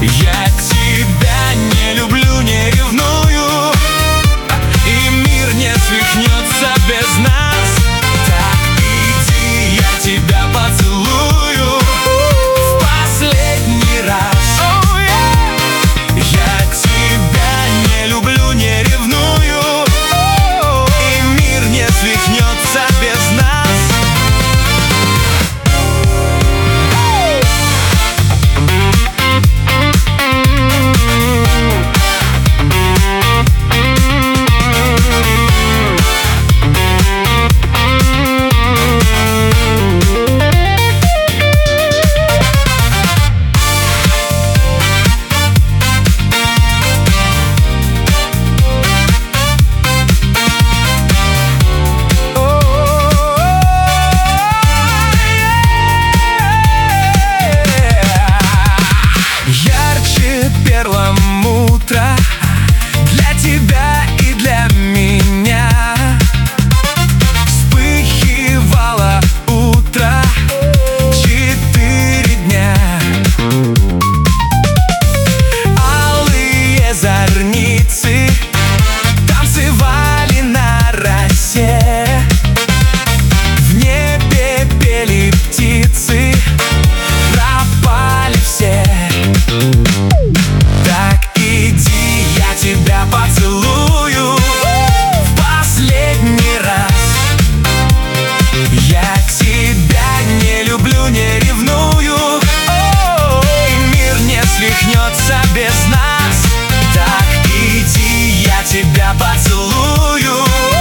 Я тебя не люблю, не ревную, и мир не свихнется без нас. Так иди, я тебя поцелую в последний раз. Я тебя не люблю, не ревную, и мир не свихнется без нас. Утро для тебя и для меня. Вспыхивало утро 4 дня. Алые зорницы танцевали на росе. В небе пели птицы, пропали все. Тебя поцелую в последний раз. Я тебя не люблю, не ревную, и мир не свихнется без нас. Так иди, я тебя поцелую